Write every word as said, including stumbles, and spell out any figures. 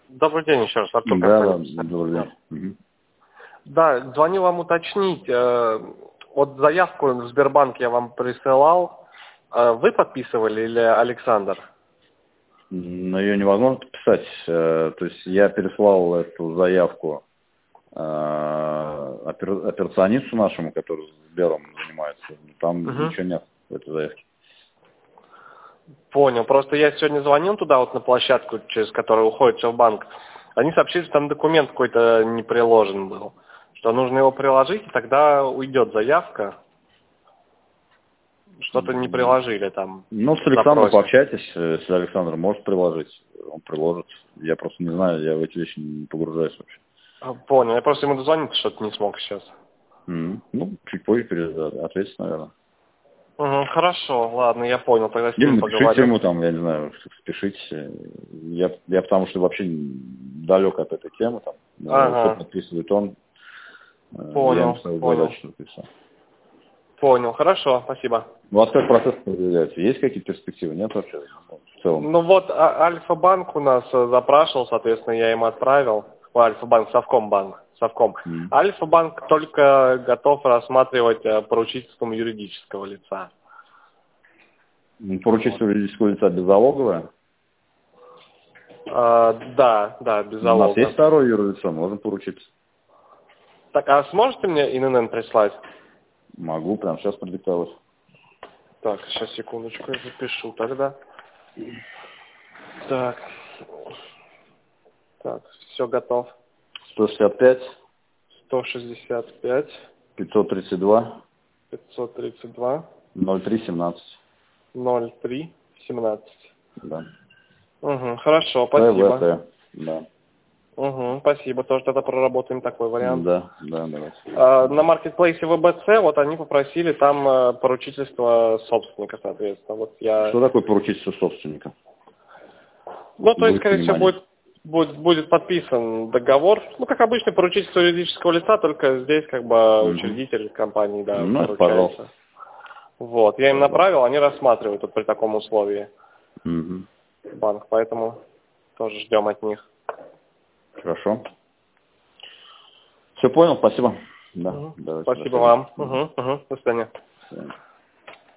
Добрый день еще раз, Артур. Да, да, добрый день. Угу. Да, звоню вам уточнить. э, Вот заявку в Сбербанк я вам присылал. Э, Вы подписывали или Александр? Но ее невозможно подписать. э, То есть я переслал эту заявку э, опер- операционисту нашему, который с Сбером занимается. Там Угу. ничего нет в этой заявке. Понял. Просто я сегодня звонил туда, вот на площадку, через которую уходит все в банк. Они сообщили, что там документ какой-то не приложен был. Что нужно его приложить, и тогда уйдет заявка. Что-то не приложили там. Ну, с в Александром запросе. пообщайтесь, э, если Александр может приложить, он приложит. Я просто не знаю, я в эти вещи не погружаюсь вообще. А, Понял. Я просто ему дозвониться что-то не смог сейчас. М, Ну, чуть позже перед- ответить, наверное. Угу, хорошо, ладно, я понял, тогда с Или ним напишите поговорю. ему там, я не знаю, спешите. Я, я потому что вообще далек от этой темы, там, Ага, что подписывает он, э, я ему понял, ставлю понял, задачу, и все. понял, хорошо, спасибо. Ну, а как процесс продвигается? Есть какие-то перспективы? Нет вообще? Ну, в целом. Ну вот, а- Альфа-банк у нас э, запрашивал, соответственно, я им отправил. О, Альфа-банк, Совкомбанк, Совком. М. Альфа-банк только готов рассматривать э, поручительством юридического лица. Ну, Вот. поручительство юридического лица беззалоговое. А, да, да, без У нас есть залога. второе юрлицо, можно поручиться. Так, а сможете мне ин эн эн прислать? Могу, прямо сейчас продиктовать. Так, сейчас, секундочку, я запишу тогда. Так, так, все готов. сто шестьдесят пять, сто шестьдесят пять, пятьсот тридцать два, пятьсот тридцать два, ноль три семнадцать. ноль три семнадцать. Да. Угу, хорошо, П спасибо. В Т. Да. Угу, спасибо, тоже тогда проработаем такой вариант. Да, да, давайте. А, на маркетплейсе вэ бэ цэ вот они попросили там э, поручительство собственника, соответственно. Вот я... Что такое поручительство собственника? Ну, то есть, Будет скорее всего, понимание. будет, будет, будет подписан договор. Ну, как обычно, поручительство юридического лица, только здесь как бы Угу. учредитель компании, да, Ну, это поручается. пожалуйста. Вот, я им Пожалуйста. направил, они рассматривают вот при таком условии Угу. банк, поэтому тоже ждем от них. Хорошо. Все понял, спасибо. Да, Мгм. давайте, до Спасибо свидания. вам. Угу. Угу, угу. До свидания. До свидания.